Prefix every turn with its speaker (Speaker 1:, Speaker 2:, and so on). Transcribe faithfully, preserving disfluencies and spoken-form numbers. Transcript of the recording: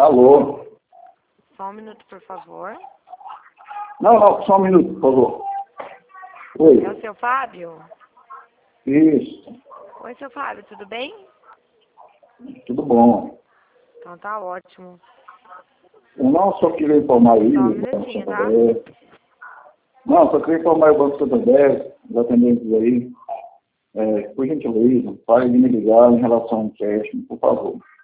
Speaker 1: Alô?
Speaker 2: Só um minuto, por favor.
Speaker 1: Não, não, só um minuto, por favor. Oi.
Speaker 2: É o seu Fábio?
Speaker 1: Isso.
Speaker 2: Oi, seu Fábio, tudo bem?
Speaker 1: Tudo bom.
Speaker 2: Então tá ótimo.
Speaker 1: Eu não só queria informar aí,
Speaker 2: Só um
Speaker 1: o Banco
Speaker 2: minutinho, tá?
Speaker 1: Santander. Não, só queria informar o Banco Santander, os atendentes aí, é, por gentileza, pare de me ligar em relação ao empréstimo, por favor.